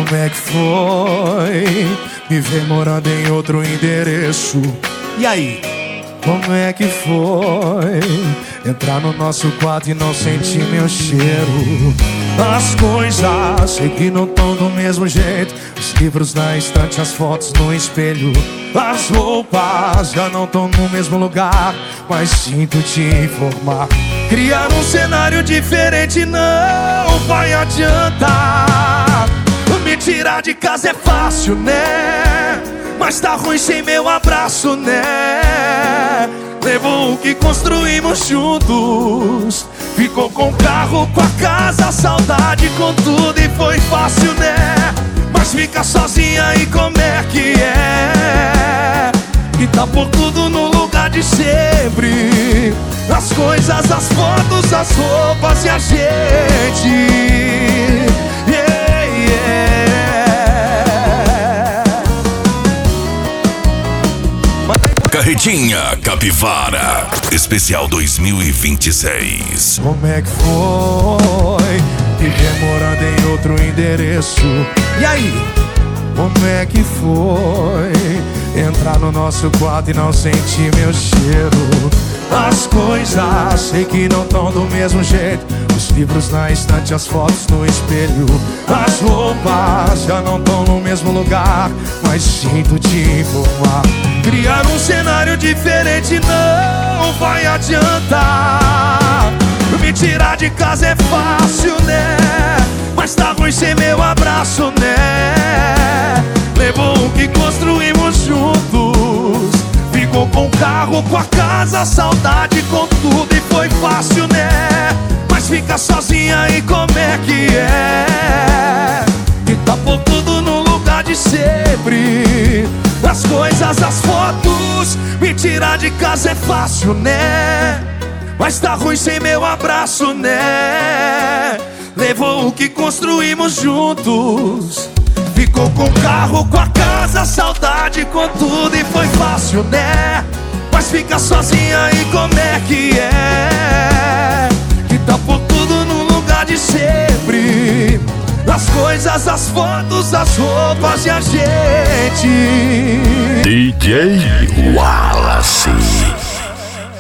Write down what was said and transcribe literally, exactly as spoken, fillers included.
Como é que foi me ver morando em outro endereço? E aí? Como é que foi entrar no nosso quarto e não sentir meu cheiro? As coisas sei que não tão do mesmo jeito. Os livros na estante, as fotos no espelho. As roupas já não tão no mesmo lugar, mas sinto te informar, criar um cenário diferente não vai adiantar. Me tirar de casa é fácil, né? Mas tá ruim sem meu abraço, né? Levou o que construímos juntos, ficou com o carro, com a casa, saudade com tudo e foi fácil, né? Mas fica sozinha e como é que é? E tá por tudo no lugar de sempre. As coisas, as fotos, as roupas e a gente. Yeah, yeah. Carretinha Capivara Especial dois mil e vinte e seis. Como é que foi viver morando em outro endereço? E aí? Como é que foi entrar no nosso quarto e não sentir meu cheiro? As coisas sei que não tão do mesmo jeito. Os livros na estante, as fotos no espelho. As roupas já não tão no mesmo lugar, mas sinto te informar, criar um cenário diferente não vai adiantar. Me tirar de casa é fácil, né? Mas tá ruim sem meu abraço, né? Levou o que construímos juntos, ficou com o carro, com a casa, saudade com tudo e foi fácil, né? Mas fica sozinha e como é que é? E tá por tudo no lugar de sempre. As coisas, as fotos, me tirar de casa é fácil, né? Mas tá ruim sem meu abraço, né? Levou o que construímos juntos, ficou com o carro, com a casa, saudade com tudo e foi fácil, né? Mas fica sozinha e como é que é? Que tá por tudo no lugar de sempre. As coisas, as fotos, as roupas e a gente. D J Wallace.